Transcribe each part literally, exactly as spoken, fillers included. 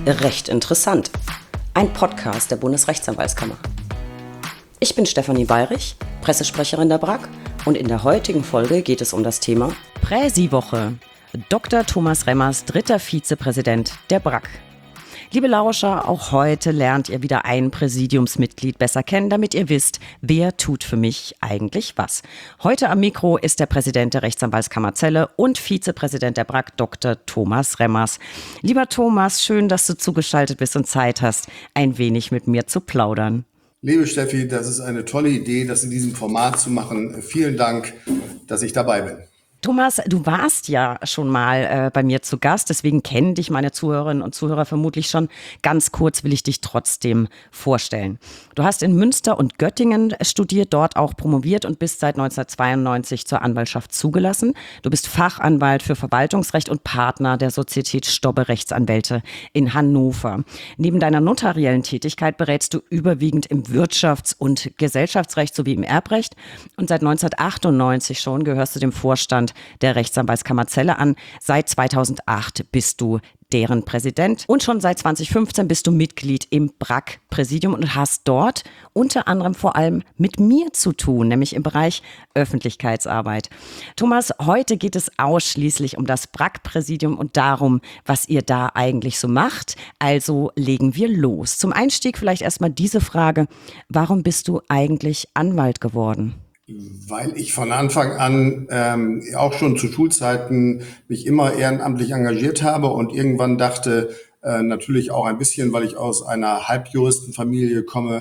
Recht interessant. Ein Podcast der Bundesrechtsanwaltskammer. Ich bin Stefanie Bayrich, Pressesprecherin der B R A K, und in der heutigen Folge geht es um das Thema Präsi-Woche. Doktor Thomas Remmers, dritter Vizepräsident der B R A K. Liebe Lauscher, auch heute lernt ihr wieder ein Präsidiumsmitglied besser kennen, damit ihr wisst, wer tut für mich eigentlich was. Heute am Mikro ist der Präsident der Rechtsanwaltskammer Celle und Vizepräsident der B R A K, Doktor Thomas Remmers. Lieber Thomas, schön, dass du zugeschaltet bist und Zeit hast, ein wenig mit mir zu plaudern. Liebe Steffi, das ist eine tolle Idee, das in diesem Format zu machen. Vielen Dank, dass ich dabei bin. Thomas, du warst ja schon mal äh, bei mir zu Gast, deswegen kennen dich meine Zuhörerinnen und Zuhörer vermutlich schon. Ganz kurz will ich dich trotzdem vorstellen. Du hast in Münster und Göttingen studiert, dort auch promoviert und bist seit neunzehnhundertzweiundneunzig zur Anwaltschaft zugelassen. Du bist Fachanwalt für Verwaltungsrecht und Partner der Sozietät Stobbe Rechtsanwälte in Hannover. Neben deiner notariellen Tätigkeit berätst du überwiegend im Wirtschafts- und Gesellschaftsrecht sowie im Erbrecht. Und seit neunzehnhundertachtundneunzig schon gehörst du dem Vorstand der Rechtsanwaltskammer Celle an. Seit zweitausendacht bist du deren Präsident und schon seit zweitausendfünfzehn bist du Mitglied im B R A K-Präsidium und hast dort unter anderem vor allem mit mir zu tun, nämlich im Bereich Öffentlichkeitsarbeit. Thomas, heute geht es ausschließlich um das B R A K-Präsidium und darum, was ihr da eigentlich so macht. Also legen wir los. Zum Einstieg vielleicht erstmal diese Frage: Warum bist du eigentlich Anwalt geworden? Weil ich von Anfang an ähm, auch schon zu Schulzeiten mich immer ehrenamtlich engagiert habe und irgendwann dachte, äh, natürlich auch ein bisschen, weil ich aus einer Halbjuristenfamilie komme,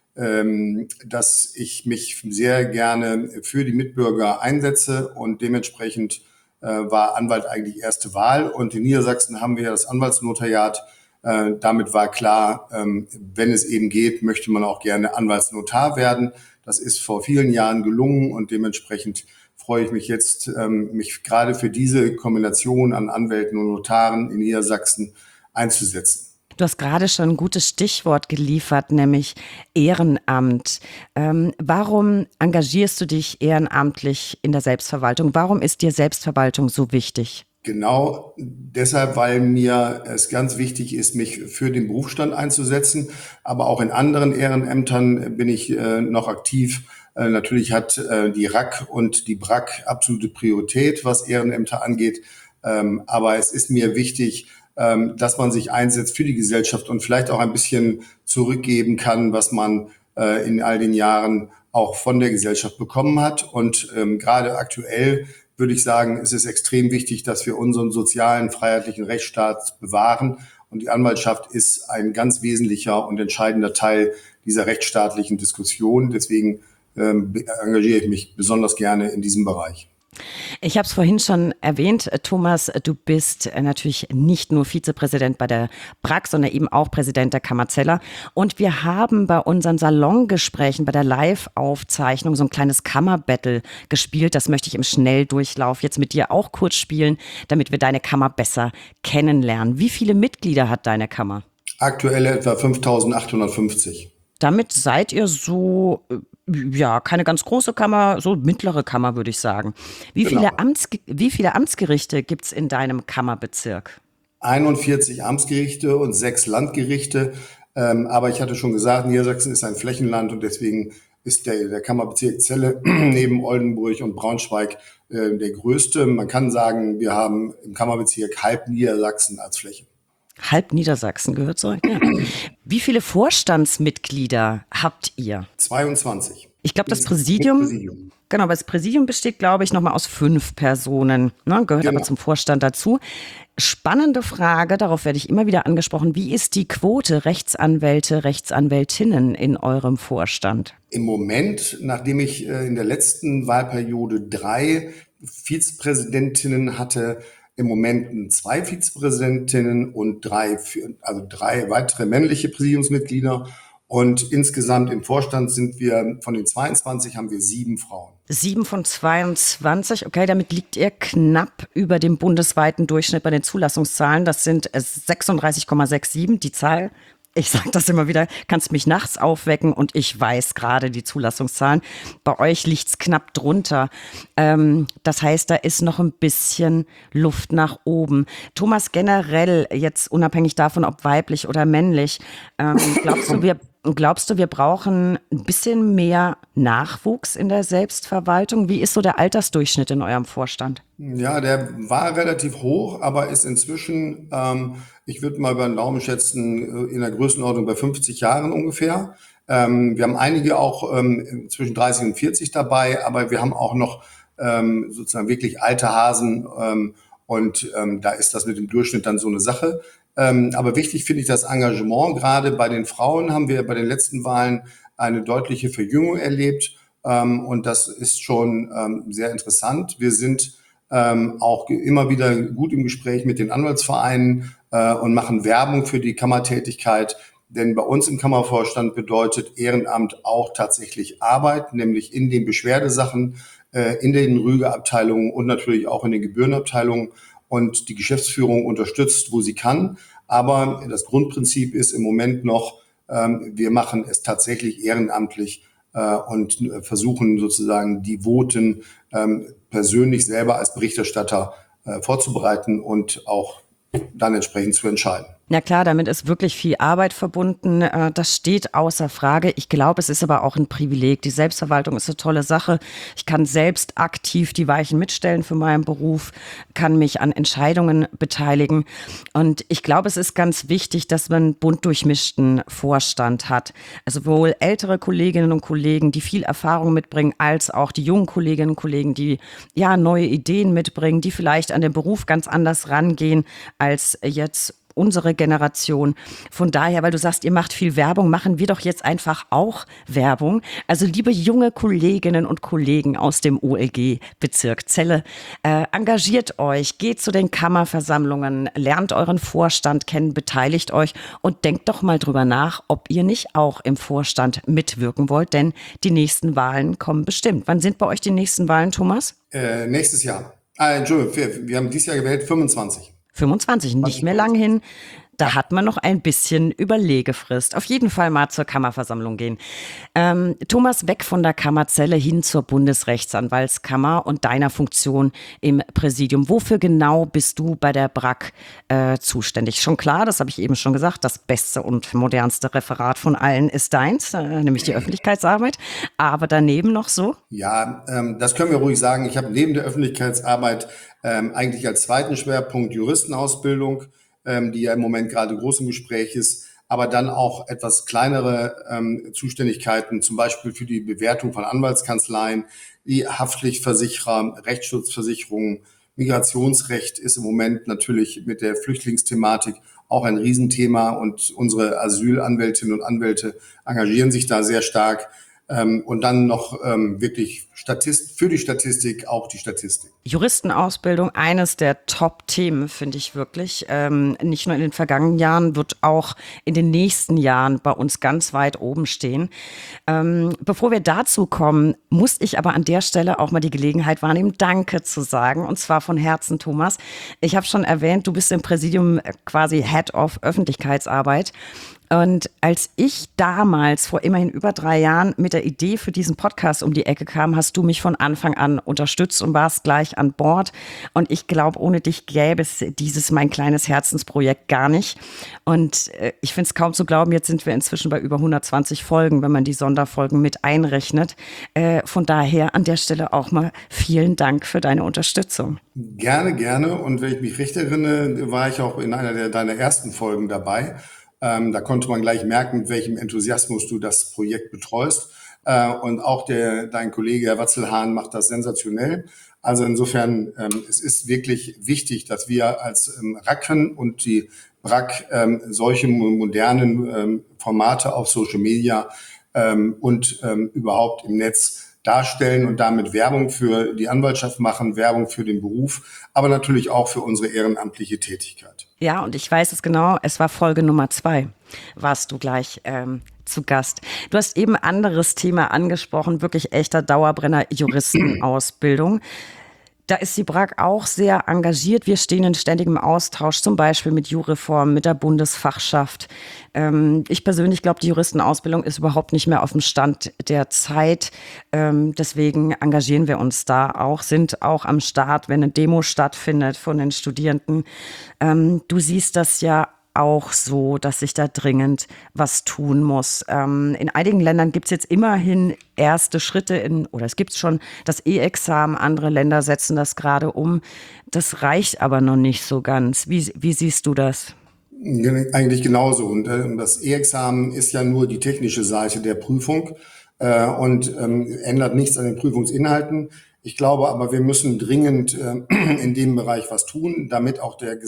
ähm, dass ich mich sehr gerne für die Mitbürger einsetze und dementsprechend äh, war Anwalt eigentlich erste Wahl. Und in Niedersachsen haben wir ja das Anwaltsnotariat. Äh, damit war klar, ähm, wenn es eben geht, möchte man auch gerne Anwaltsnotar werden. Das ist vor vielen Jahren gelungen und dementsprechend freue ich mich jetzt, ähm, mich gerade für diese Kombination an Anwälten und Notaren in Niedersachsen einzusetzen. Du hast gerade schon ein gutes Stichwort geliefert, nämlich Ehrenamt. Ähm, warum engagierst du dich ehrenamtlich in der Selbstverwaltung? Warum ist dir Selbstverwaltung so wichtig? Genau deshalb, weil mir es ganz wichtig ist, mich für den Berufsstand einzusetzen. Aber auch in anderen Ehrenämtern bin ich äh, noch aktiv. Äh, natürlich hat äh, die R A K und die B R A K absolute Priorität, was Ehrenämter angeht. Ähm, aber es ist mir wichtig, ähm, dass man sich einsetzt für die Gesellschaft und vielleicht auch ein bisschen zurückgeben kann, was man äh, in all den Jahren auch von der Gesellschaft bekommen hat. Und ähm, gerade aktuell würde ich sagen, es ist extrem wichtig, dass wir unseren sozialen, freiheitlichen Rechtsstaat bewahren. Und die Anwaltschaft ist ein ganz wesentlicher und entscheidender Teil dieser rechtsstaatlichen Diskussion. Deswegen ähm, engagiere ich mich besonders gerne in diesem Bereich. Ich habe es vorhin schon erwähnt, Thomas, du bist natürlich nicht nur Vizepräsident bei der B R A K, sondern eben auch Präsident der Kammer Celle. Und wir haben bei unseren Salongesprächen, bei der Live-Aufzeichnung so ein kleines Kammerbattle gespielt. Das möchte ich im Schnelldurchlauf jetzt mit dir auch kurz spielen, damit wir deine Kammer besser kennenlernen. Wie viele Mitglieder hat deine Kammer? Aktuell etwa fünftausendachthundertfünfzig. Damit seid ihr so, ja, keine ganz große Kammer, so mittlere Kammer, würde ich sagen. Wie Genau. viele Amts, wie viele Amtsgerichte gibt's in deinem Kammerbezirk? einundvierzig Amtsgerichte und sechs Landgerichte. Ähm, aber ich hatte schon gesagt, Niedersachsen ist ein Flächenland und deswegen ist der, der Kammerbezirk Celle neben Oldenburg und Braunschweig äh, der größte. Man kann sagen, wir haben im Kammerbezirk halb Niedersachsen als Fläche. Halb Niedersachsen gehört so. Ja. Wie viele Vorstandsmitglieder habt ihr? zweiundzwanzig. Ich glaube, das Präsidium, Präsidium, genau, das Präsidium besteht, glaube ich, nochmal aus fünf Personen, ne, gehört genau. aber zum Vorstand dazu. Spannende Frage, darauf werde ich immer wieder angesprochen. Wie ist die Quote Rechtsanwälte, Rechtsanwältinnen in eurem Vorstand? Im Moment, nachdem ich in der letzten Wahlperiode drei Vizepräsidentinnen hatte, im Moment zwei Vizepräsidentinnen und drei, also drei weitere männliche Präsidiumsmitglieder. Und insgesamt im Vorstand sind wir, von den zweiundzwanzig haben wir sieben Frauen. Sieben von zweiundzwanzig, okay, damit liegt ihr knapp über dem bundesweiten Durchschnitt bei den Zulassungszahlen. Das sind sechsunddreißig Komma siebenundsechzig. Die Zahl Ich sage das immer wieder, kannst mich nachts aufwecken und ich weiß gerade die Zulassungszahlen. Bei euch liegt's knapp drunter. Ähm, das heißt, da ist noch ein bisschen Luft nach oben. Thomas, generell, jetzt unabhängig davon, ob weiblich oder männlich, ähm, glaubst du, wir Glaubst du, wir brauchen ein bisschen mehr Nachwuchs in der Selbstverwaltung? Wie ist so der Altersdurchschnitt in eurem Vorstand? Ja, der war relativ hoch, aber ist inzwischen, ähm, ich würde mal über den Daumen schätzen, äh, in der Größenordnung bei fünfzig Jahren ungefähr. Ähm, wir haben einige auch ähm, zwischen dreißig und vierzig dabei, aber wir haben auch noch ähm, sozusagen wirklich alte Hasen ähm, und ähm, da ist das mit dem Durchschnitt dann so eine Sache. Ähm, aber wichtig finde ich das Engagement. Gerade bei den Frauen haben wir bei den letzten Wahlen eine deutliche Verjüngung erlebt. Ähm, und das ist schon ähm, sehr interessant. Wir sind ähm, auch immer wieder gut im Gespräch mit den Anwaltsvereinen äh, und machen Werbung für die Kammertätigkeit. Denn bei uns im Kammervorstand bedeutet Ehrenamt auch tatsächlich Arbeit, nämlich in den Beschwerdesachen, äh, in den Rügeabteilungen und natürlich auch in den Gebührenabteilungen. Und die Geschäftsführung unterstützt, wo sie kann. Aber das Grundprinzip ist im Moment noch, ähm, wir machen es tatsächlich ehrenamtlich äh, und versuchen sozusagen die Voten ähm, persönlich selber als Berichterstatter äh, vorzubereiten und auch dann entsprechend zu entscheiden. Na klar, damit ist wirklich viel Arbeit verbunden. Äh, Das steht außer Frage. Ich glaube, es ist aber auch ein Privileg. Die Selbstverwaltung ist eine tolle Sache. Ich kann selbst aktiv die Weichen mitstellen für meinen Beruf, kann mich an Entscheidungen beteiligen. Und ich glaube, es ist ganz wichtig, dass man einen bunt durchmischten Vorstand hat. Also sowohl ältere Kolleginnen und Kollegen, die viel Erfahrung mitbringen, als auch die jungen Kolleginnen und Kollegen, die ja neue Ideen mitbringen, die vielleicht an den Beruf ganz anders rangehen als jetzt unsere Generation. Von daher, weil du sagst, ihr macht viel Werbung, machen wir doch jetzt einfach auch Werbung. Also liebe junge Kolleginnen und Kollegen aus dem O L G-Bezirk Celle, äh, engagiert euch, geht zu den Kammerversammlungen, lernt euren Vorstand kennen, beteiligt euch und denkt doch mal drüber nach, ob ihr nicht auch im Vorstand mitwirken wollt, denn die nächsten Wahlen kommen bestimmt. Wann sind bei euch die nächsten Wahlen, Thomas? Äh, nächstes Jahr. Ah, Entschuldigung, wir, wir haben dieses Jahr gewählt fünfundzwanzig. fünfundzwanzig, nicht mehr lang hin. Da hat man noch ein bisschen Überlegefrist. Auf jeden Fall mal zur Kammerversammlung gehen. Ähm, Thomas, weg von der Kammerzelle hin zur Bundesrechtsanwaltskammer und deiner Funktion im Präsidium. Wofür genau bist du bei der B R A K äh, zuständig? Schon klar, das habe ich eben schon gesagt, das beste und modernste Referat von allen ist deins, äh, nämlich die Öffentlichkeitsarbeit. Aber daneben noch so? Ja, ähm, das können wir ruhig sagen. Ich habe neben der Öffentlichkeitsarbeit ähm, eigentlich als zweiten Schwerpunkt Juristenausbildung, ähm, die ja im Moment gerade groß im Gespräch ist, aber dann auch etwas kleinere ähm, Zuständigkeiten, zum Beispiel für die Bewertung von Anwaltskanzleien, die Haftpflichtversicherer, Rechtsschutzversicherungen, Migrationsrecht ist im Moment natürlich mit der Flüchtlingsthematik auch ein Riesenthema und unsere Asylanwältinnen und Anwälte engagieren sich da sehr stark. Ähm, und dann noch ähm, wirklich Statist für die Statistik auch die Statistik. Juristenausbildung, eines der Top-Themen, finde ich wirklich. Ähm, nicht nur in den vergangenen Jahren, wird auch in den nächsten Jahren bei uns ganz weit oben stehen. Ähm, bevor wir dazu kommen, muss ich aber an der Stelle auch mal die Gelegenheit wahrnehmen, Danke zu sagen. Und zwar von Herzen, Thomas. Ich habe schon erwähnt, du bist im Präsidium quasi Head of Öffentlichkeitsarbeit. Und als ich damals vor immerhin über drei Jahren mit der Idee für diesen Podcast um die Ecke kam, hast du mich von Anfang an unterstützt und warst gleich an Bord. Und ich glaube, ohne dich gäbe es dieses mein kleines Herzensprojekt gar nicht. Und äh, ich finde es kaum zu glauben, jetzt sind wir inzwischen bei über hundertzwanzig Folgen, wenn man die Sonderfolgen mit einrechnet. Äh, von daher an der Stelle auch mal vielen Dank für deine Unterstützung. Gerne, gerne. Und wenn ich mich recht erinnere, war ich auch in einer der deiner ersten Folgen dabei. Ähm, da konnte man gleich merken, mit welchem Enthusiasmus du das Projekt betreust. Äh, und auch der, dein Kollege Herr Watzelhahn macht das sensationell. Also insofern, ähm, es ist wirklich wichtig, dass wir als ähm, Racken und die B R A K ähm, solche modernen ähm, Formate auf Social Media ähm, und ähm, überhaupt im Netz darstellen und damit Werbung für die Anwaltschaft machen, Werbung für den Beruf, aber natürlich auch für unsere ehrenamtliche Tätigkeit. Ja, und ich weiß es genau, es war Folge Nummer zwei, warst du gleich ähm, zu Gast. Du hast eben ein anderes Thema angesprochen, wirklich echter Dauerbrenner, Juristenausbildung. Da ist die B R A G auch sehr engagiert. Wir stehen in ständigem Austausch, zum Beispiel mit Jureform, mit der Bundesfachschaft. Ähm, ich persönlich glaube, die Juristenausbildung ist überhaupt nicht mehr auf dem Stand der Zeit. Ähm, deswegen engagieren wir uns da auch, sind auch am Start, wenn eine Demo stattfindet von den Studierenden. Ähm, du siehst das ja auch so, dass sich da dringend was tun muss. Ähm, in einigen Ländern gibt es jetzt immerhin erste Schritte in, oder es gibt schon das E-Examen, andere Länder setzen das gerade um. Das reicht aber noch nicht so ganz. Wie, wie siehst du das? Eigentlich genauso. Und äh, das E-Examen ist ja nur die technische Seite der Prüfung äh, und ähm, ändert nichts an den Prüfungsinhalten. Ich glaube aber, wir müssen dringend äh, in dem Bereich was tun, damit auch der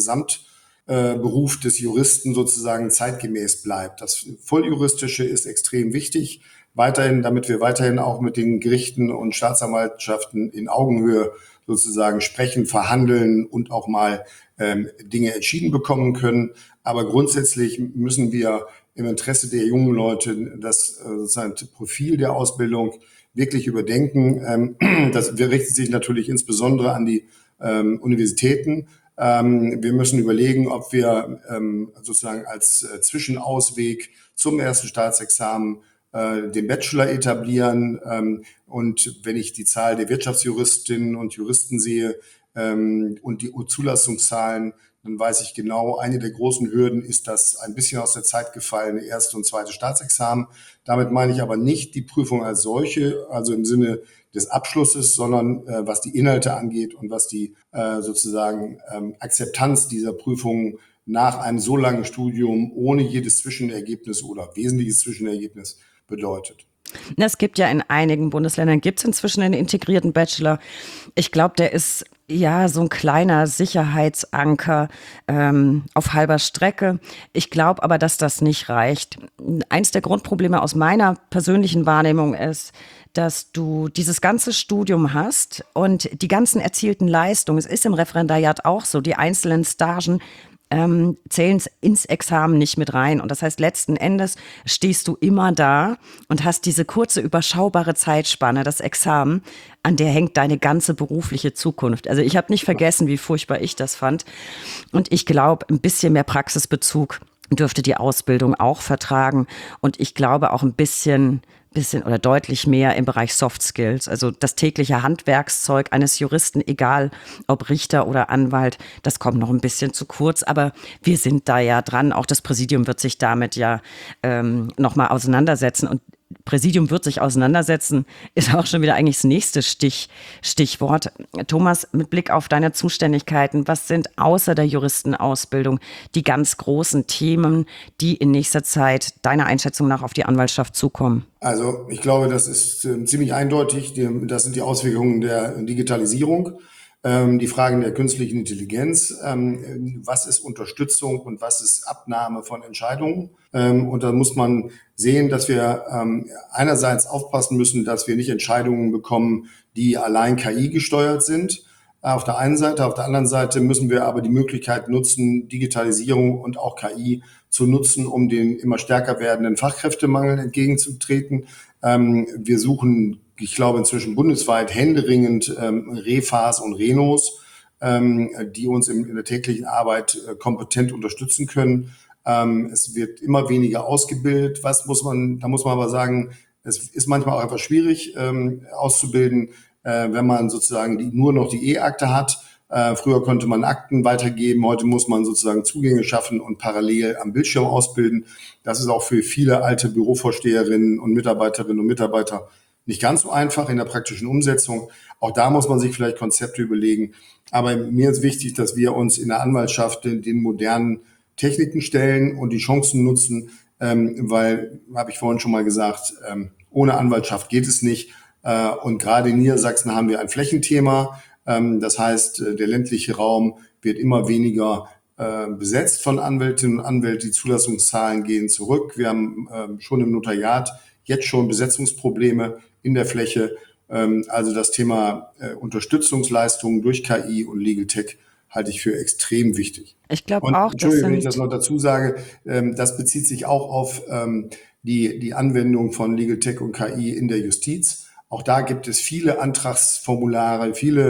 Gesamtberuf des Juristen sozusagen zeitgemäß bleibt. Das Volljuristische ist extrem wichtig, weiterhin, damit wir weiterhin auch mit den Gerichten und Staatsanwaltschaften in Augenhöhe sozusagen sprechen, verhandeln und auch mal ähm, Dinge entschieden bekommen können. Aber grundsätzlich müssen wir im Interesse der jungen Leute das äh, sozusagen Profil der Ausbildung wirklich überdenken. Ähm, das richtet sich natürlich insbesondere an die ähm, Universitäten. Ähm, wir müssen überlegen, ob wir ähm, sozusagen als äh, Zwischenausweg zum ersten Staatsexamen äh, den Bachelor etablieren. Ähm, und wenn ich die Zahl der Wirtschaftsjuristinnen und Juristen sehe ähm, und die Zulassungszahlen, dann weiß ich genau, eine der großen Hürden ist das ein bisschen aus der Zeit gefallene erste und zweite Staatsexamen. Damit meine ich aber nicht die Prüfung als solche, also im Sinne des Abschlusses, sondern äh, was die Inhalte angeht und was die äh, sozusagen ähm, Akzeptanz dieser Prüfungen nach einem so langen Studium ohne jedes Zwischenergebnis oder wesentliches Zwischenergebnis bedeutet. Es gibt ja in einigen Bundesländern, gibt es inzwischen einen integrierten Bachelor. Ich glaube, der ist ja so ein kleiner Sicherheitsanker ähm, auf halber Strecke. Ich glaube aber, dass das nicht reicht. Eins der Grundprobleme aus meiner persönlichen Wahrnehmung ist, dass du dieses ganze Studium hast und die ganzen erzielten Leistungen, es ist im Referendariat auch so, die einzelnen Stagen ähm, zählen ins Examen nicht mit rein. Und das heißt, letzten Endes stehst du immer da und hast diese kurze, überschaubare Zeitspanne, das Examen, an der hängt deine ganze berufliche Zukunft. Also ich habe nicht vergessen, wie furchtbar ich das fand. Und ich glaube, ein bisschen mehr Praxisbezug dürfte die Ausbildung auch vertragen. Und ich glaube auch ein bisschen bisschen oder deutlich mehr im Bereich Soft Skills. Also das tägliche Handwerkszeug eines Juristen, egal ob Richter oder Anwalt, das kommt noch ein bisschen zu kurz. Aber wir sind da ja dran. Auch das Präsidium wird sich damit ja ähm, nochmal auseinandersetzen. Und Präsidium wird sich auseinandersetzen, ist auch schon wieder eigentlich das nächste Stich, Stichwort. Thomas, mit Blick auf deine Zuständigkeiten, was sind außer der Juristenausbildung die ganz großen Themen, die in nächster Zeit deiner Einschätzung nach auf die Anwaltschaft zukommen? Also ich glaube, das ist äh, ziemlich eindeutig. Die, das sind die Auswirkungen der Digitalisierung, ähm, die Fragen der künstlichen Intelligenz. Ähm, was ist Unterstützung und was ist Abnahme von Entscheidungen? Ähm, und da muss man sehen, dass wir ähm, einerseits aufpassen müssen, dass wir nicht Entscheidungen bekommen, die allein K I gesteuert sind. Auf der einen Seite, auf der anderen Seite müssen wir aber die Möglichkeit nutzen, Digitalisierung und auch K I zu nutzen, um den immer stärker werdenden Fachkräftemangel entgegenzutreten. Ähm, wir suchen, ich glaube, inzwischen bundesweit händeringend ähm, Refas und Renos, ähm, die uns in, in der täglichen Arbeit äh, kompetent unterstützen können. Ähm, es wird immer weniger ausgebildet. Was muss man, da muss man aber sagen, es ist manchmal auch einfach schwierig ähm, auszubilden, äh, wenn man sozusagen die, nur noch die E-Akte hat. Äh, früher konnte man Akten weitergeben, heute muss man sozusagen Zugänge schaffen und parallel am Bildschirm ausbilden. Das ist auch für viele alte Bürovorsteherinnen und Mitarbeiterinnen und Mitarbeiter nicht ganz so einfach in der praktischen Umsetzung. Auch da muss man sich vielleicht Konzepte überlegen. Aber mir ist wichtig, dass wir uns in der Anwaltschaft den, den modernen Techniken stellen und die Chancen nutzen, ähm, weil, habe ich vorhin schon mal gesagt, ähm, ohne Anwaltschaft geht es nicht. Äh, und gerade in Niedersachsen haben wir ein Flächenthema. Ähm, das heißt, der ländliche Raum wird immer weniger äh, besetzt von Anwältinnen und Anwälten. Die Zulassungszahlen gehen zurück. Wir haben äh, schon im Notariat jetzt schon Besetzungsprobleme in der Fläche. Ähm, also das Thema äh, Unterstützungsleistungen durch K I und Legal Tech halte ich für extrem wichtig. Ich glaube Und auch, das Entschuldigung, wenn ich sind das noch dazu sage, ähm, das bezieht sich auch auf ähm, die, die Anwendung von Legal Tech und K I in der Justiz. Auch da gibt es viele Antragsformulare, viele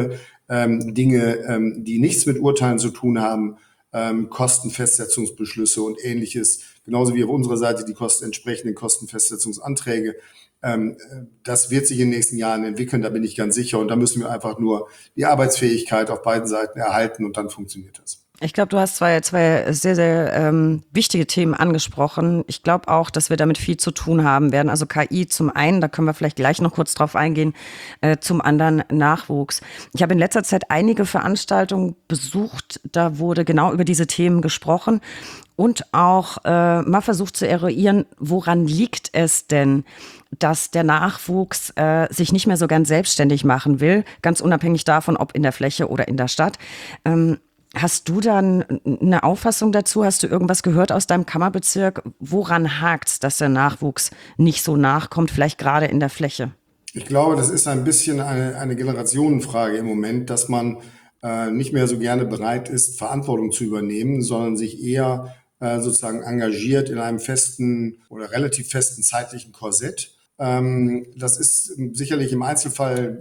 ähm, Dinge, ähm, die nichts mit Urteilen zu tun haben, ähm, Kostenfestsetzungsbeschlüsse und Ähnliches, genauso wie auf unserer Seite die Kosten, entsprechenden Kostenfestsetzungsanträge. Ähm, das wird sich in den nächsten Jahren entwickeln, da bin ich ganz sicher. Und da müssen wir einfach nur die Arbeitsfähigkeit auf beiden Seiten erhalten und dann funktioniert das. Ich glaube, du hast zwei, zwei sehr, sehr ähm, wichtige Themen angesprochen. Ich glaube auch, dass wir damit viel zu tun haben werden. Also K I zum einen, da können wir vielleicht gleich noch kurz drauf eingehen, äh, zum anderen Nachwuchs. Ich habe in letzter Zeit einige Veranstaltungen besucht, da wurde genau über diese Themen gesprochen und auch äh, mal versucht zu eruieren, woran liegt es denn, dass der Nachwuchs äh, sich nicht mehr so ganz selbstständig machen will, ganz unabhängig davon, ob in der Fläche oder in der Stadt. Ähm, Hast du dann eine Auffassung dazu? Hast du irgendwas gehört aus deinem Kammerbezirk? Woran hakt's, dass der Nachwuchs nicht so nachkommt, vielleicht gerade in der Fläche? Ich glaube, das ist ein bisschen eine, eine Generationenfrage im Moment, dass man äh, nicht mehr so gerne bereit ist, Verantwortung zu übernehmen, sondern sich eher äh, sozusagen engagiert in einem festen oder relativ festen zeitlichen Korsett. Ähm, das ist sicherlich im Einzelfall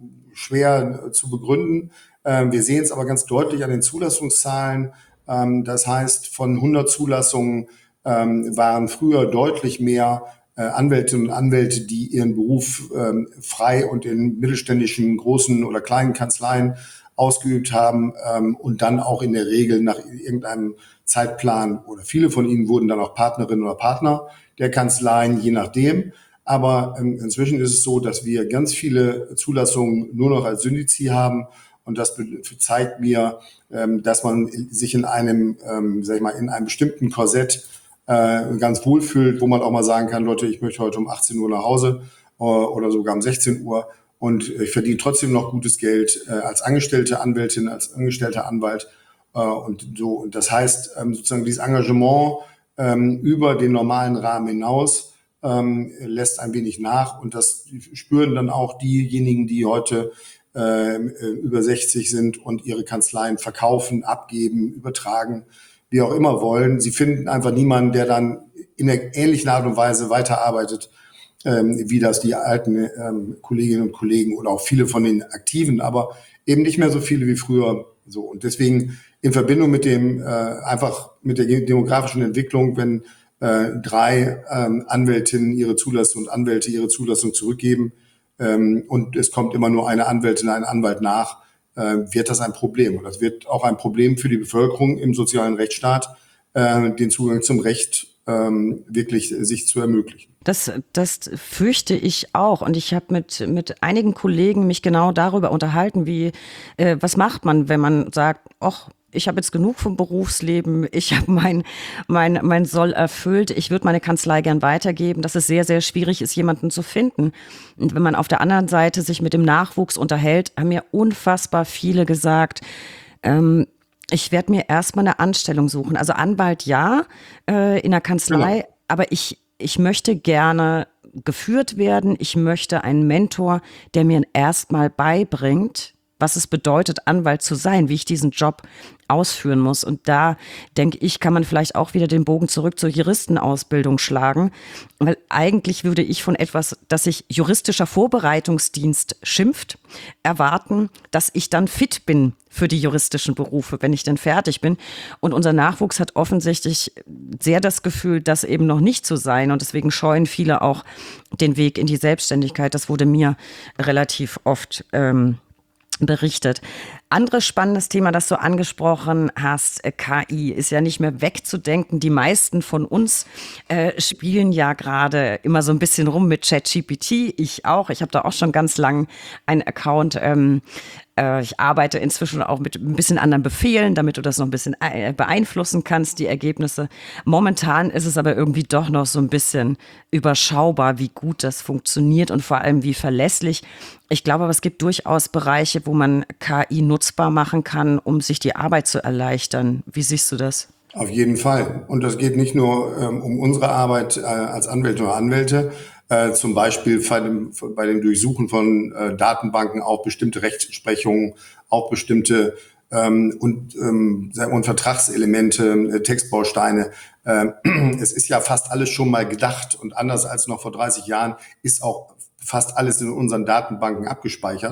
schwer zu begründen. Ähm, wir sehen es aber ganz deutlich an den Zulassungszahlen. Ähm, das heißt, von hundert Zulassungen ähm, waren früher deutlich mehr äh, Anwältinnen und Anwälte, die ihren Beruf ähm, frei und in mittelständischen, großen oder kleinen Kanzleien ausgeübt haben ähm, und dann auch in der Regel nach irgendeinem Zeitplan oder viele von ihnen wurden dann auch Partnerinnen oder Partner der Kanzleien, je nachdem. Aber ähm, inzwischen ist es so, dass wir ganz viele Zulassungen nur noch als Syndizi haben. Und das zeigt mir, ähm, dass man sich in einem, ähm, sag ich mal, in einem bestimmten Korsett äh, ganz wohl fühlt, wo man auch mal sagen kann, Leute, ich möchte heute um achtzehn Uhr nach Hause äh, oder sogar um sechzehn Uhr und ich verdiene trotzdem noch gutes Geld äh, als angestellte Anwältin, als angestellter Anwalt. Äh, und so, und das heißt, ähm, sozusagen dieses Engagement ähm, über den normalen Rahmen hinaus ähm, lässt ein wenig nach. Und das spüren dann auch diejenigen, die heute äh, über sechzig sind und ihre Kanzleien verkaufen, abgeben, übertragen, wie auch immer wollen. Sie finden einfach niemanden, der dann in einer ähnlichen Art und Weise weiterarbeitet, ähm, wie das die alten ähm, Kolleginnen und Kollegen oder auch viele von den Aktiven, aber eben nicht mehr so viele wie früher. So, und deswegen in Verbindung mit dem äh, einfach mit der demografischen Entwicklung, wenn äh, drei ähm, Anwältinnen ihre Zulassung und Anwälte ihre Zulassung zurückgeben ähm, und es kommt immer nur eine Anwältin, ein Anwalt nach, äh, wird das ein Problem. Und das wird auch ein Problem für die Bevölkerung im sozialen Rechtsstaat, äh, den Zugang zum Recht ähm, wirklich sich zu ermöglichen. Das, das fürchte ich auch. Und ich habe mit, mit einigen Kollegen mich genau darüber unterhalten, wie, äh, was macht man, wenn man sagt, ach, ich habe jetzt genug vom Berufsleben, ich habe mein, mein, mein Soll erfüllt, ich würde meine Kanzlei gern weitergeben, dass es sehr, sehr schwierig ist, jemanden zu finden. Und wenn man auf der anderen Seite sich mit dem Nachwuchs unterhält, haben mir unfassbar viele gesagt, ähm, ich werde mir erstmal eine Anstellung suchen. Also Anwalt ja, äh, in der Kanzlei, genau. aber ich, ich möchte gerne geführt werden, ich möchte einen Mentor, der mir erstmal beibringt, was es bedeutet, Anwalt zu sein, wie ich diesen Job ausführen muss. Und da, denke ich, kann man vielleicht auch wieder den Bogen zurück zur Juristenausbildung schlagen, weil eigentlich würde ich von etwas, das sich juristischer Vorbereitungsdienst schimpft, erwarten, dass ich dann fit bin für die juristischen Berufe, wenn ich denn fertig bin. Und unser Nachwuchs hat offensichtlich sehr das Gefühl, das eben noch nicht zu sein. Und deswegen scheuen viele auch den Weg in die Selbstständigkeit. Das wurde mir relativ oft ähm, berichtet. Anderes spannendes Thema, das du angesprochen hast, K I, ist ja nicht mehr wegzudenken. Die meisten von uns äh, spielen ja gerade immer so ein bisschen rum mit ChatGPT. Ich auch. Ich habe da auch schon ganz lang einen Account. Ähm, äh, ich arbeite inzwischen auch mit ein bisschen anderen Befehlen, damit du das noch ein bisschen äh, beeinflussen kannst, die Ergebnisse. Momentan ist es aber irgendwie doch noch so ein bisschen überschaubar, wie gut das funktioniert und vor allem wie verlässlich. Ich glaube aber, es gibt durchaus Bereiche, wo man K I nutzbar machen kann, um sich die Arbeit zu erleichtern. Wie siehst du das? Auf jeden Fall. Und das geht nicht nur ähm, um unsere Arbeit äh, als Anwälte oder Anwälte, äh, zum Beispiel bei dem, bei dem Durchsuchen von äh, Datenbanken, auch bestimmte Rechtsprechungen, auch bestimmte ähm, und, ähm, und Vertragselemente, äh, Textbausteine. Äh, es ist ja fast alles schon mal gedacht und anders als noch vor dreißig Jahren ist auch fast alles in unseren Datenbanken abgespeichert.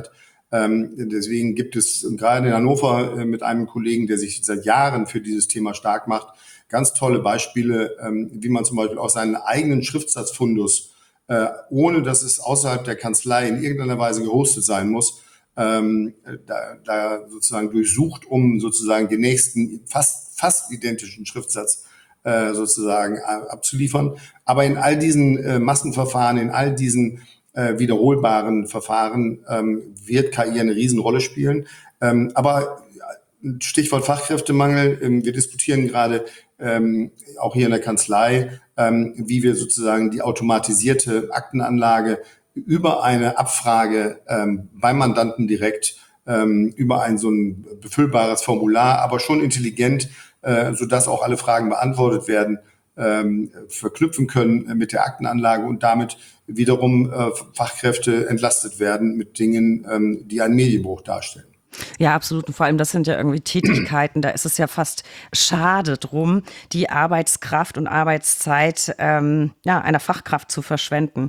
Ähm, deswegen gibt es gerade in Hannover äh, mit einem Kollegen, der sich seit Jahren für dieses Thema stark macht, ganz tolle Beispiele, ähm, wie man zum Beispiel auch seinen eigenen Schriftsatzfundus, äh, ohne dass es außerhalb der Kanzlei in irgendeiner Weise gehostet sein muss, ähm, da, da sozusagen durchsucht, um sozusagen den nächsten fast, fast identischen Schriftsatz äh, sozusagen abzuliefern. Aber in all diesen äh, Massenverfahren, in all diesen äh, wiederholbaren Verfahren ähm, wird K I eine Riesenrolle spielen. Ähm, aber Stichwort Fachkräftemangel. Ähm, wir diskutieren gerade ähm, auch hier in der Kanzlei, ähm, wie wir sozusagen die automatisierte Aktenanlage über eine Abfrage ähm, beim Mandanten direkt ähm, über ein so ein befüllbares Formular, aber schon intelligent, äh, sodass auch alle Fragen beantwortet werden, ähm, verknüpfen können mit der Aktenanlage und damit wiederum äh, Fachkräfte entlastet werden mit Dingen, ähm, die einen Medienbruch darstellen. Ja, absolut. Und vor allem, das sind ja irgendwie Tätigkeiten, da ist es ja fast schade drum, die Arbeitskraft und Arbeitszeit ähm, ja, einer Fachkraft zu verschwenden.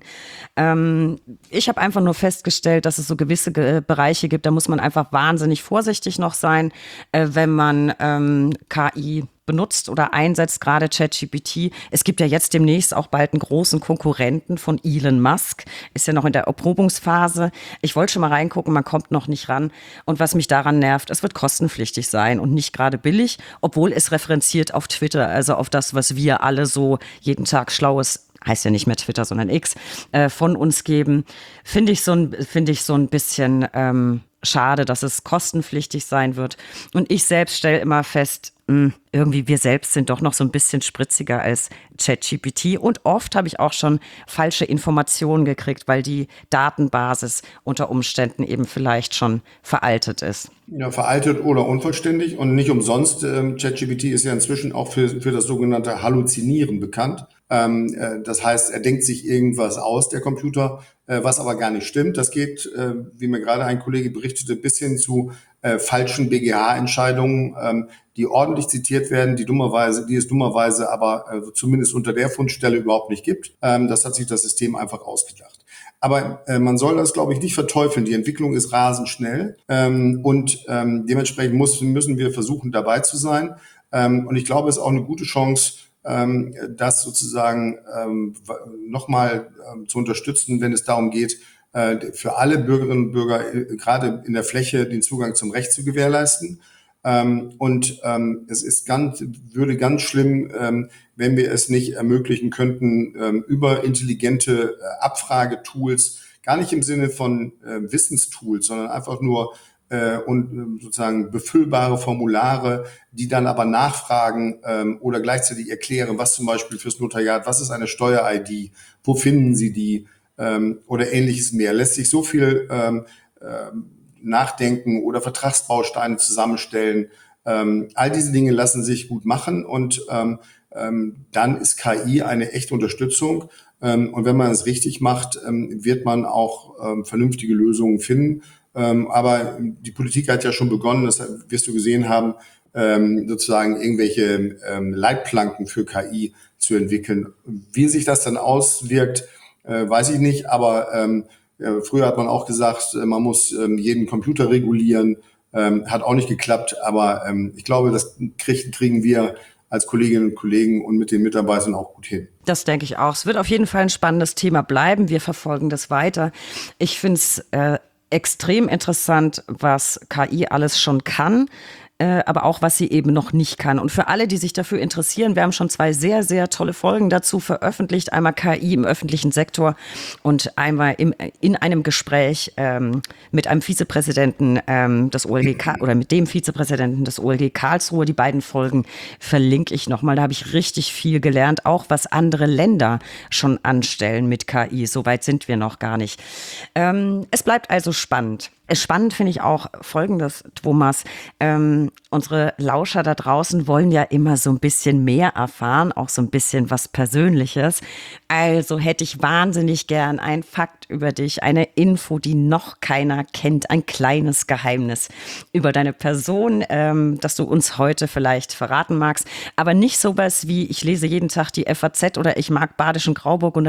Ähm, ich habe einfach nur festgestellt, dass es so gewisse Ge- Bereiche gibt, da muss man einfach wahnsinnig vorsichtig noch sein, äh, wenn man ähm, K I benutzt oder einsetzt, gerade ChatGPT. Es gibt ja jetzt demnächst auch bald einen großen Konkurrenten von Elon Musk. Ist ja noch in der Erprobungsphase. Ich wollte schon mal reingucken, man kommt noch nicht ran. Und was mich daran nervt, es wird kostenpflichtig sein und nicht gerade billig, obwohl es referenziert auf Twitter, also auf das, was wir alle so jeden Tag Schlaues, heißt ja nicht mehr Twitter, sondern X, äh, von uns geben. Finde ich so ein, finde ich so ein bisschen ähm, schade, dass es kostenpflichtig sein wird. Und ich selbst stelle immer fest, mh, irgendwie wir selbst sind doch noch so ein bisschen spritziger als ChatGPT. Und oft habe ich auch schon falsche Informationen gekriegt, weil die Datenbasis unter Umständen eben vielleicht schon veraltet ist. Ja, veraltet oder unvollständig und nicht umsonst. Ähm, ChatGPT ist ja inzwischen auch für, für das sogenannte Halluzinieren bekannt. Ähm, äh, das heißt, er denkt sich irgendwas aus, der Computer, äh, was aber gar nicht stimmt. Das geht, äh, wie mir gerade ein Kollege berichtete, bis hin zu äh, falschen B G H-Entscheidungen, ähm, die ordentlich zitiert werden, die dummerweise, die es dummerweise aber äh, zumindest unter der Fundstelle überhaupt nicht gibt. Ähm, das hat sich das System einfach ausgedacht. Aber äh, man soll das, glaube ich, nicht verteufeln. Die Entwicklung ist rasend schnell ähm, und ähm, dementsprechend muss, müssen wir versuchen, dabei zu sein. Ähm, und ich glaube, es ist auch eine gute Chance, ähm, das sozusagen ähm, nochmal ähm, zu unterstützen, wenn es darum geht, äh, für alle Bürgerinnen und Bürger äh, gerade in der Fläche den Zugang zum Recht zu gewährleisten. Ähm, und ähm, es ist ganz, würde ganz schlimm, ähm, wenn wir es nicht ermöglichen könnten, ähm, über intelligente äh, Abfragetools, gar nicht im Sinne von äh, Wissenstools, sondern einfach nur äh, und äh, sozusagen befüllbare Formulare, die dann aber nachfragen ähm, oder gleichzeitig erklären, was zum Beispiel fürs Notariat, was ist eine Steuer-I D, wo finden Sie die ähm, oder ähnliches mehr. Lässt sich so viel ähm, ähm, nachdenken oder Vertragsbausteine zusammenstellen. Ähm, all diese Dinge lassen sich gut machen und ähm, ähm, dann ist K I eine echte Unterstützung. Ähm, und wenn man es richtig macht, ähm, wird man auch ähm, vernünftige Lösungen finden. Ähm, aber die Politik hat ja schon begonnen, das wirst du gesehen haben, ähm, sozusagen irgendwelche ähm, Leitplanken für K I zu entwickeln. Wie sich das dann auswirkt, äh, weiß ich nicht, aber ähm, ja, früher hat man auch gesagt, man muss ähm, jeden Computer regulieren. Ähm, hat auch nicht geklappt, aber ähm, ich glaube, das krieg, kriegen wir als Kolleginnen und Kollegen und mit den Mitarbeitern auch gut hin. Das denke ich auch. Es wird auf jeden Fall ein spannendes Thema bleiben. Wir verfolgen das weiter. Ich finde es äh, extrem interessant, was K I alles schon kann. Äh, aber auch, was sie eben noch nicht kann. Und für alle, die sich dafür interessieren, wir haben schon zwei sehr, sehr tolle Folgen dazu veröffentlicht. Einmal K I im öffentlichen Sektor und einmal im, in einem Gespräch ähm, mit einem Vizepräsidenten ähm, des O L G K oder mit dem Vizepräsidenten des O L G Karlsruhe. Die beiden Folgen verlinke ich nochmal. Da habe ich richtig viel gelernt, auch was andere Länder schon anstellen mit K I. Soweit sind wir noch gar nicht. Ähm, es bleibt also spannend. Spannend finde ich auch Folgendes, Thomas. Ähm, unsere Lauscher da draußen wollen ja immer so ein bisschen mehr erfahren, auch so ein bisschen was Persönliches. Also hätte ich wahnsinnig gern einen Fakt über dich, eine Info, die noch keiner kennt, ein kleines Geheimnis über deine Person, ähm, das du uns heute vielleicht verraten magst. Aber nicht sowas wie, ich lese jeden Tag die F A Z oder ich mag Badischen Grauburgunder, das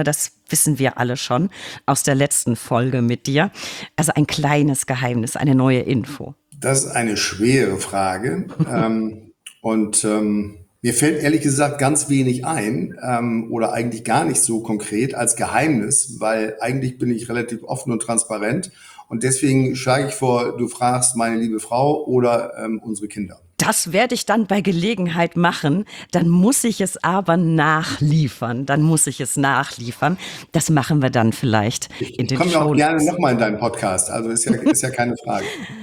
wissen wir alle schon aus der letzten Folge mit dir. Also ein kleines Geheimnis, eine neue Info. Das ist eine schwere Frage. ähm, und ähm, mir fällt ehrlich gesagt ganz wenig ein ähm, oder eigentlich gar nicht so konkret als Geheimnis, weil eigentlich bin ich relativ offen und transparent. Und deswegen schlage ich vor, du fragst meine liebe Frau oder ähm, unsere Kinder. Das werde ich dann bei Gelegenheit machen. Dann muss ich es aber nachliefern. Dann muss ich es nachliefern. Das machen wir dann vielleicht Ich, in ich den komme ja auch Shownotes. gerne nochmal in deinen Podcast. Also ist ja, ist ja keine Frage.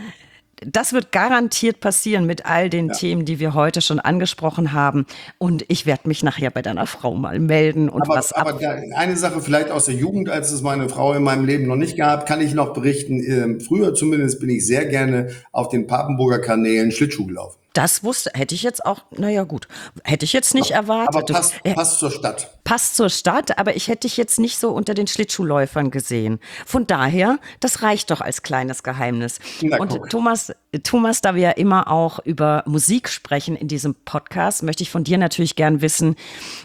Das wird garantiert passieren mit all den Ja. Themen, die wir heute schon angesprochen haben. Und ich werde mich nachher bei deiner Frau mal melden und Aber, was ab. aber da, eine Sache vielleicht aus der Jugend, als es meine Frau in meinem Leben noch nicht gab, kann ich noch berichten. Ähm, früher zumindest bin ich sehr gerne auf den Papenburger Kanälen Schlittschuh gelaufen. Das wusste, hätte ich jetzt auch, naja gut, hätte ich jetzt nicht Aber erwartet. passt, Äh, passt zur Stadt. passt zur Stadt, aber ich hätte dich jetzt nicht so unter den Schlittschuhläufern gesehen. Von daher, das reicht doch als kleines Geheimnis. Na, Und guck. Thomas, Thomas, da wir ja immer auch über Musik sprechen in diesem Podcast, möchte ich von dir natürlich gern wissen,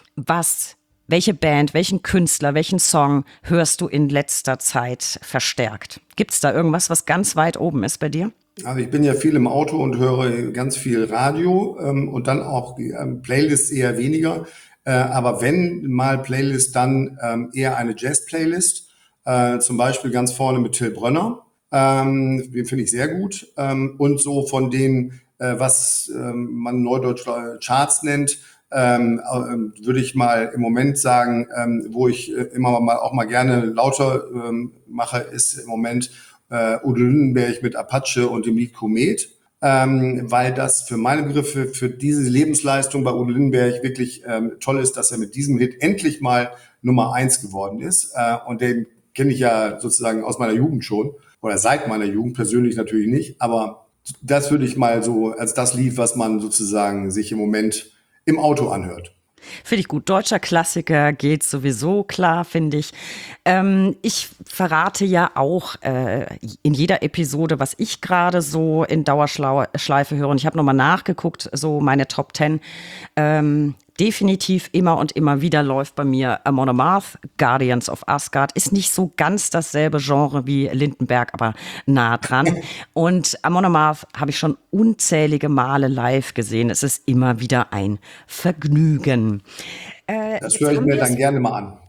was, welche Band, welchen Künstler, welchen Song hörst du in letzter Zeit verstärkt? Gibt es da irgendwas, was ganz weit oben ist bei dir? Also ich bin ja viel im Auto und höre ganz viel Radio ähm, und dann auch ähm, Playlists eher weniger. Äh, aber wenn mal Playlist, dann ähm, eher eine Jazz-Playlist. Äh, zum Beispiel ganz vorne mit Till Brönner. Ähm, den finde ich sehr gut. Ähm, und so von den, äh, was ähm, man neudeutsch äh, Charts nennt, ähm, äh, würde ich mal im Moment sagen, ähm, wo ich äh, immer mal auch mal gerne lauter ähm, mache, ist im Moment äh, Udo Lindenberg mit Apache und dem Lied Komet, ähm, weil das für meine Begriffe, für diese Lebensleistung bei Udo Lindenberg wirklich ähm, toll ist, dass er mit diesem Hit endlich mal Nummer eins geworden ist. Äh, und den kenne ich ja sozusagen aus meiner Jugend schon oder seit meiner Jugend, persönlich natürlich nicht, aber das würde ich mal so als das Lied, was man sozusagen sich im Moment im Auto anhört. Finde ich gut. Deutscher Klassiker geht sowieso klar, finde ich. Ähm, ich verrate ja auch äh, in jeder Episode, was ich gerade so in Dauerschleife höre. Und ich habe nochmal nachgeguckt, so meine Top Ten. Ähm, definitiv immer und immer wieder läuft bei mir Amon Amarth, Guardians of Asgard. Ist nicht so ganz dasselbe Genre wie Lindenberg, aber nah dran. Und Amon Amarth habe ich schon unzählige Male live gesehen. Es ist immer wieder ein Vergnügen. Äh, Das jetzt höre ich haben mir wir's- dann gerne mal an.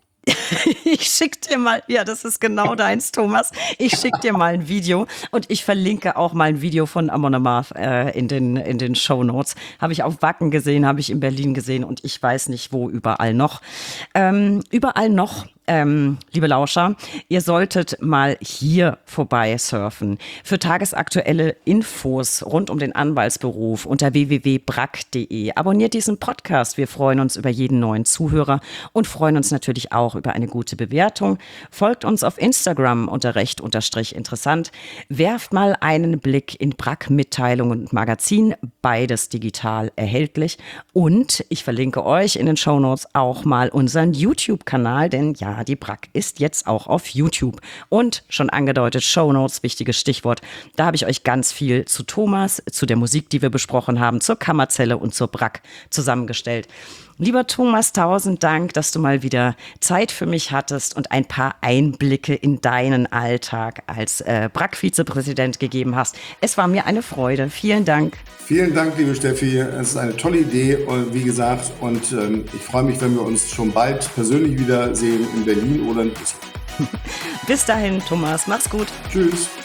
Ich schick dir mal, ja, das ist genau deins, Thomas. Ich schick dir mal ein Video und ich verlinke auch mal ein Video von Amon Amarth äh, in den, in den Shownotes. Habe ich auf Wacken gesehen, habe ich in Berlin gesehen und ich weiß nicht, wo überall noch. Ähm, überall noch, ähm, liebe Lauscher, ihr solltet mal hier vorbei surfen. Für tagesaktuelle Infos rund um den Anwaltsberuf unter w w w punkt brack punkt de. Abonniert diesen Podcast. Wir freuen uns über jeden neuen Zuhörer und freuen uns natürlich auch über eine gute Bewertung. Folgt uns auf Instagram unter recht unterstrich interessant. Werft mal einen Blick in Brack Mitteilungen und Magazin. Beides digital erhältlich. Und ich verlinke euch in den Shownotes auch mal unseren YouTube-Kanal, denn ja, die Brack ist jetzt auch auf YouTube. Und schon angedeutet, Shownotes, wichtiges Stichwort. Da habe ich euch ganz viel zu Thomas, zu der Musik, die wir besprochen haben, zur Kammerzelle und zur Brack zusammengestellt. Lieber Thomas, tausend Dank, dass du mal wieder Zeit für mich hattest und ein paar Einblicke in deinen Alltag als äh, Brack-Vizepräsident gegeben hast. Es war mir eine Freude. Vielen Dank. Vielen Dank, liebe Steffi. Es ist eine tolle Idee, und wie gesagt. Und ähm, ich freue mich, wenn wir uns schon bald persönlich wiedersehen in Berlin oder in Düsseldorf. Bis dahin, Thomas. Mach's gut. Tschüss.